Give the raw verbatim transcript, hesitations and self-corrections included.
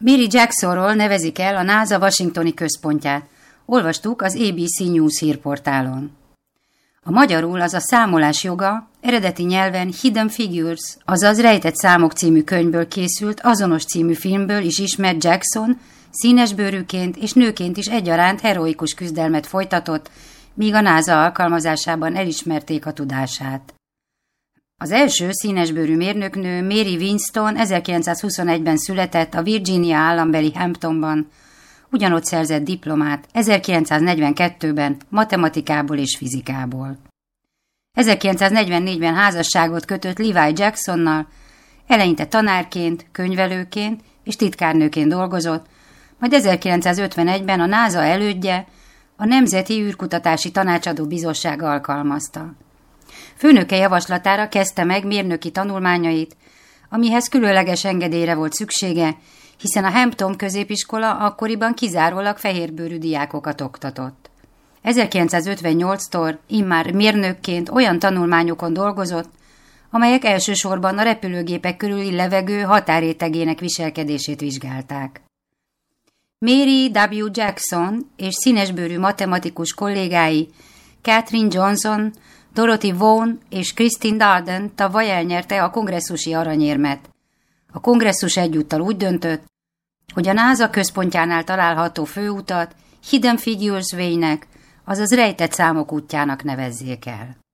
Mary Jacksonról nevezik el a NASA washingtoni központját. Olvastuk az á bé cé News hírportálon. A magyarul, az a számolás joga eredeti nyelven Hidden Figures, azaz Rejtett számok című könyvből készült, azonos című filmből is ismert Jackson színesbőrűként és nőként is egyaránt heroikus küzdelmet folytatott, míg a NASA alkalmazásában elismerték a tudását. Az első színesbőrű mérnöknő Mary Winston ezerkilencszázhuszonegyben született a Virginia állambeli Hamptonban, ugyanott szerzett diplomát ezerkilencszáznegyvenkettőben matematikából és fizikából. ezerkilencszáznegyvennégyben házasságot kötött Levi Jacksonnal, eleinte tanárként, könyvelőként és titkárnőként dolgozott, majd ezerkilencszázötvenegyben a NASA elődje, a Nemzeti űrkutatási Tanácsadó Bizottság alkalmazta. Főnöke javaslatára kezdte meg mérnöki tanulmányait, amihez különleges engedélyre volt szüksége, hiszen a Hampton középiskola akkoriban kizárólag fehérbőrű diákokat oktatott. ezerkilencszázötvennyolctól immár mérnökként olyan tanulmányokon dolgozott, amelyek elsősorban a repülőgépek körüli levegő határrétegének viselkedését vizsgálták. Mary W. Jackson és színesbőrű matematikus kollégái Katherine Johnson, Dorothy Vaughan és Christine Darden tavaly elnyerte a kongresszusi aranyérmet. A kongresszus egyúttal úgy döntött, hogy a NASA központjánál található főutat Hidden Figures Way-nek, azaz rejtett számok útjának nevezzék el.